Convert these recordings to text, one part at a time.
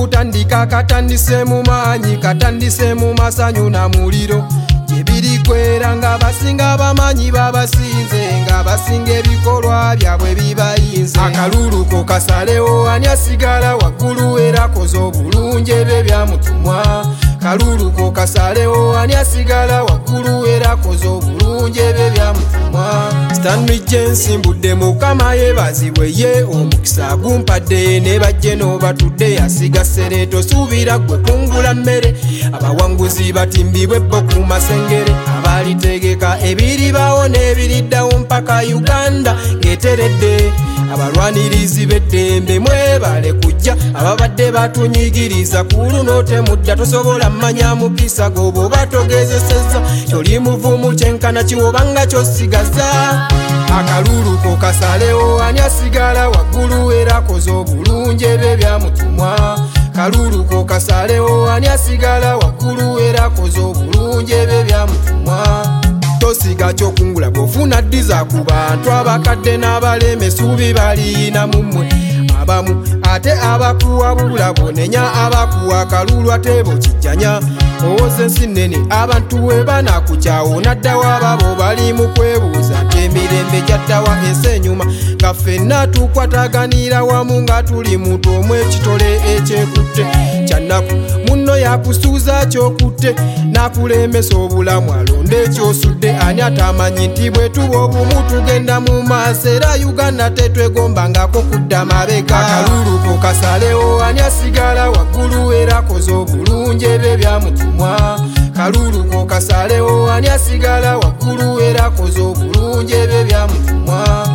okutandika katandise mu maanyi katandise mu masanyu na muliro gyebiri kwera nga basinga bamanyi babasinze nga basinga ebikolwa byabwe bibayinze akaluluko kasalewo ani asigala waggulu era koze obulungi ebyo byamutumwa kaluluko kasalewo ani asigala waggulu era koze obulungi ebyo byamutumwa Stanley Jensi mbudde mukama yebazibwe ye omukisa gumpadde ne bajje n'obatudde yasiga sereto suubira gwe kungula mmere abawanguzi batimbibwe bo ku masengere abalitegeka ebiribaawo n'ebiriddawo mpaka Uganda ng'eteredde abalwanirizi b'eddembe mwebale kujja ababadde batunyigiriza ku luno temudda tosobola mmanya mukisa gobo batogezeseza kyoli muvumu kyenkana kiwobanga kyosigaza akaluluko kasalewo ani asigala waggulu era koze obulungi ebyo byamutumwa kaluluko kasalewo ani asigala waggulu era koze obulungi ebyo byamutumwa tosiga kyokungula bwofuna ddiza ku bantu abakadde n'abaleme suubi balina mumwe abamu ate abakuwabula bonenya abakuwa akalulu ate bokijjanya owoza ensi nnene abantu we banakukyawo naddawa babo bali mu kwebuuza nti emirembe gyaddawa ensi enyuma nga ffenna tukwataganira wamu nga tuli muntu omu ekitole ekyekutte kyannaku munno yakusuuza kyokutte nakulemesa obulamu alonde ekyosudde ani atamanyi nti bwe tuba obumu tugenda mu maaso era Uganda tetwegombangako kudda mabega akaluluko kasalewo ani asigala waggulu era koze obulungi ebyo byamutumwa kaluluko kasalewo ani asigala waggulu era koze obulungi ebyo byamutumwa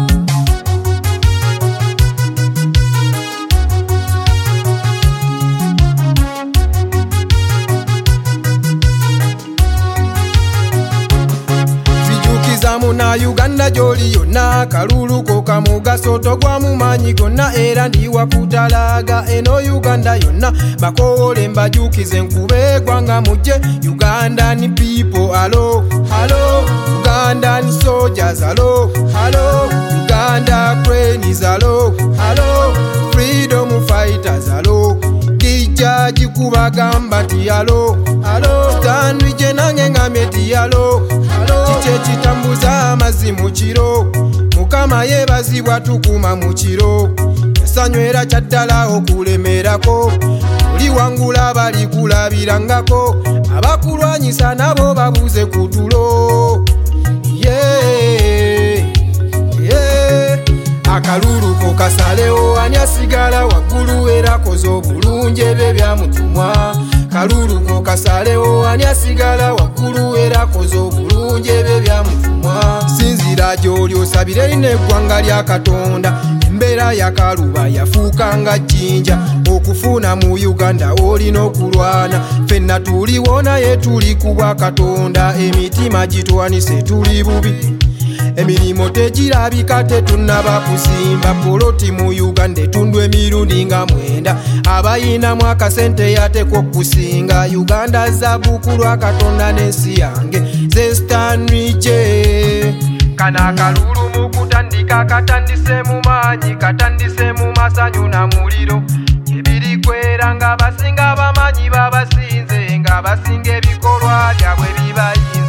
muna Uganda gyoli yonna kaluluko kamugaso togwamu maanyi gonna era ndiwakutalaga eno Uganda yonna bakowole mbajukize nkube gwanga mujje Ugandan people hello hello Ugandan soldiers hello hello Uganda cranes hello hello freedom fighters hello Jaji kubagamba ti hello hello Stanley Jenange ngamye ti hello hello kiche kitambuza amazzi mu kiro mukama yebazibwa tukuma mu kiro yasanywera kyaddala okulemerako oli wangula bali kulabirangako abakulwanyisa nabo babuze ku tulo akaluluko kasalewo ani asigala waggulu era koze obulungi ebyo byamutumwa kaluluko kasalewo ani asigala waggulu era koze obulungi ebyo byamutumwa sinzira gy'oli osabire lina eggwanga lya Katonda embeera yakaluba yafuuka nga jjinja okufuna mu Uganda olina okulwana ffenna tuliwona naye tuli ku bwa Katonda emitima gitwanise tuli bubi emirimu tegirabika tetunnaba kusimba poloti mu Uganda etundwa emirundi nga 9 abayinamu akasente yatekwa okusinga Uganda zabuku lwa Katonda n'ensi yange ze Stanley J kana akalulu mu kutandika katandise mu maanyi katandise mu masanyu na muliro ebiri kwera nga basinga bamanyi babasinze nga basinga ebikolwa byabwe bibayinze